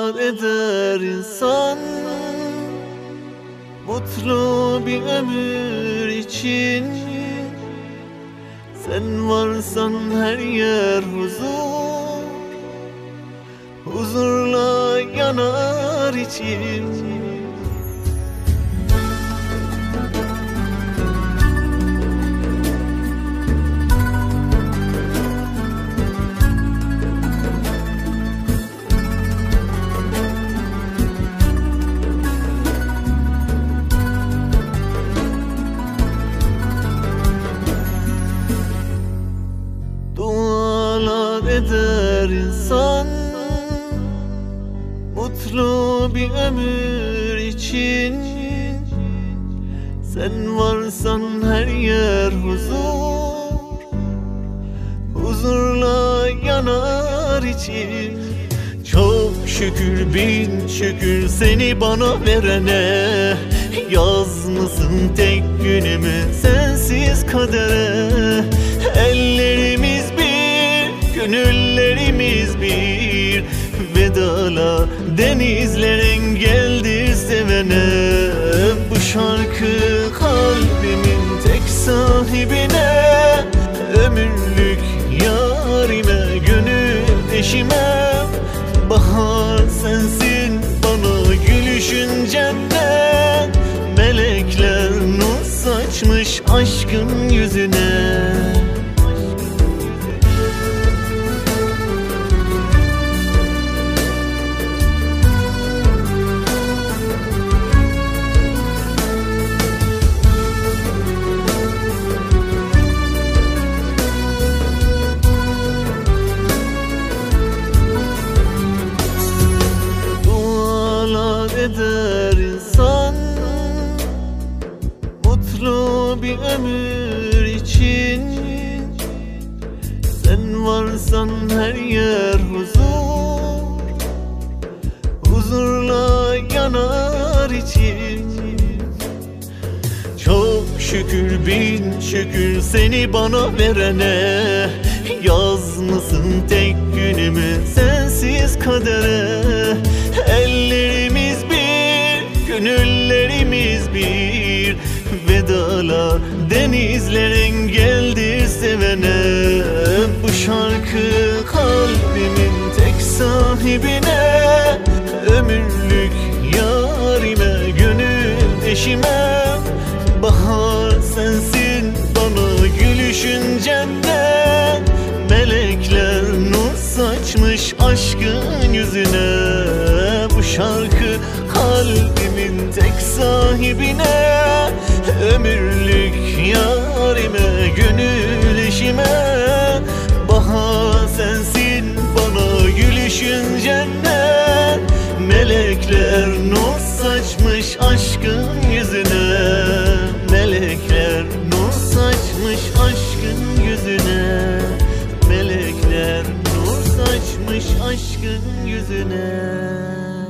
dualar eder insan, mutlu bir ömür için. Sen varsan her yer huzur, huzurla yanar içim. Dualar eder insan, mutlu bir ömür için. Sen varsan her yer huzur, huzurla yanar içim. Çok şükür bin şükür seni bana verene, yazmasın tek günümü sensiz kadere. Ellerimiz bir, gönüllerimiz bir, vedala denizler engeldir sevene. Bu şarkı kalbimin tek sahibine, ömürlük yarime, gönül eşime. Bahar sensin bana gülüşün cennet, melekler nur saçmış aşkın yüzüne. Eder insan, mutlu bir ömür için. Sen varsan her yer huzur, huzurla yanar içim. Çok şükür bin şükür seni bana verene, yazmasın tek günümü sensiz kadere. Ellerimiz bir, gönüllerimiz bir, vedala denizler engeldir sevene. Bu şarkı kalbimin tek sahibine, ömürlük yarime, gönül eşime. Bahar sensin bana gülüşün cennet, melekler nur saçmış aşkın yüzüne. Bu şarkı kalbimin tek sahibine, ömürlük yarime, gönül eşime. Bahar sensin bana gülüşün cennet, melekler nur saçmış aşkın yüzüne. Melekler nur saçmış aşkın yüzüne. Melekler nur saçmış aşkın yüzüne.